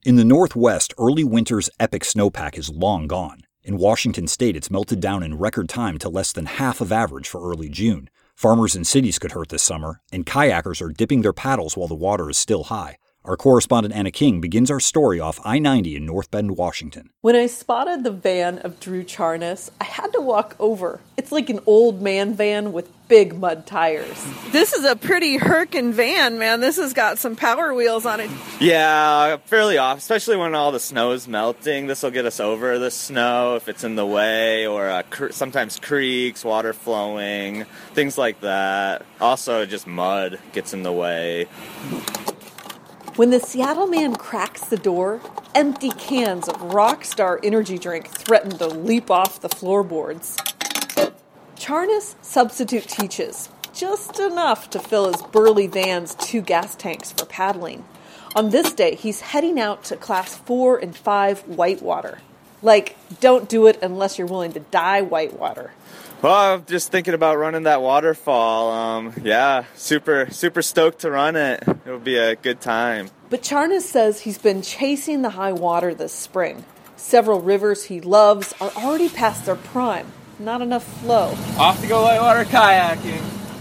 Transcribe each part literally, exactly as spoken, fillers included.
In the Northwest, early winter's epic snowpack is long gone. In Washington state, it's melted down in record time to less than half of average for early June. Farmers in cities could hurt this summer, and kayakers are dipping their paddles while the water is still high. Our correspondent Anna King begins our story off I ninety in North Bend, Washington. When I spotted the van of Drew Charnas, I had to walk over. It's like an old man van with big mud tires. This is a pretty Herkin van, man. This has got some power wheels on it. Yeah, fairly off, especially when all the snow is melting. This will get us over the snow if it's in the way, or uh, cr- sometimes creeks, water flowing, things like that. Also, just mud gets in the way. When the Seattle man cracks the door, empty cans of Rockstar energy drink threaten to leap off the floorboards. Charnas substitute teaches, just enough to fill his burly van's two gas tanks for paddling. On this day, he's heading out to class four and five whitewater. Like, don't do it unless you're willing to die whitewater. Well, I'm just thinking about running that waterfall. Um, yeah, super, super stoked to run it. It'll be a good time. But Charnas says he's been chasing the high water this spring. Several rivers he loves are already past their prime. Not enough flow. Off to go whitewater kayaking.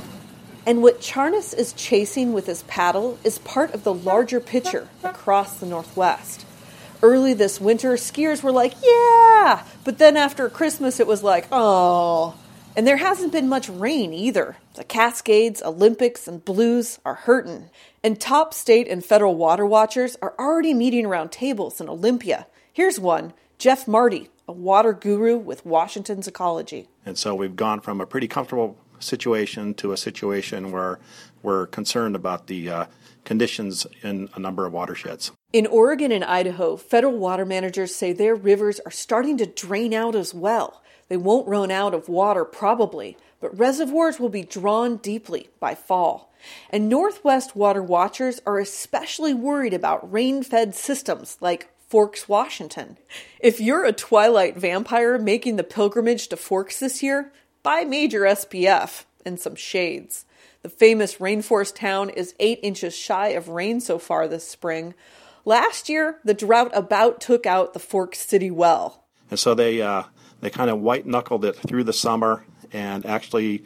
And what Charnas is chasing with his paddle is part of the larger picture across the Northwest. Early this winter, skiers were like, yeah! But then after Christmas, it was like, oh. And there hasn't been much rain either. The Cascades, Olympics, and Blues are hurting. And top state and federal water watchers are already meeting around tables in Olympia. Here's one, Jeff Marty, a water guru with Washington's Ecology. And so we've gone from a pretty comfortable situation to a situation where we're concerned about the uh, conditions in a number of watersheds. In Oregon and Idaho, federal water managers say their rivers are starting to drain out as well. They won't run out of water probably, but reservoirs will be drawn deeply by fall. And Northwest water watchers are especially worried about rain-fed systems like Forks, Washington. If you're a Twilight vampire making the pilgrimage to Forks this year, buy major S P F and some shades. The famous rainforest town is eight inches shy of rain so far this spring. Last year, the drought about took out the Forks City well. And so they uh, they kind of white-knuckled it through the summer, and actually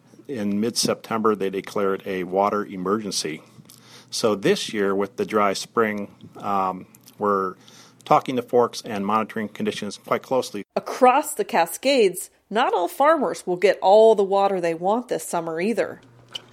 in mid-September they declared a water emergency. So this year, with the dry spring, um, we're talking to Forks and monitoring conditions quite closely. Across the Cascades, not all farmers will get all the water they want this summer either.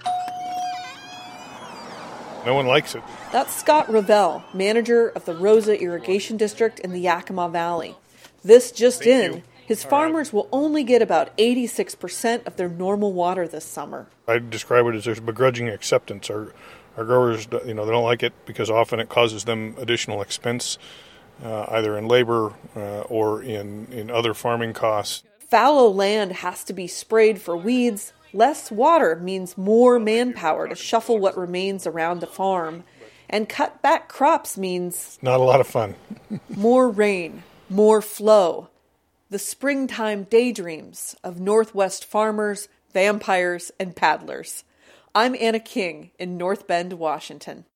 No one likes it. That's Scott Revelle, manager of the Rosa Irrigation District in the Yakima Valley. This just Thank in, you. his All farmers right. will only get about eighty-six percent of their normal water this summer. I describe it as there's begrudging acceptance. Our, our growers, you know, they don't like it because often it causes them additional expense, uh, either in labor uh, or in, in other farming costs. Fallow land has to be sprayed for weeds. Less water means more manpower to shuffle what remains around the farm. And cut back crops means Not a lot of fun. more rain, more flow. The springtime daydreams of Northwest farmers, vampires, and paddlers. I'm Anna King in North Bend, Washington.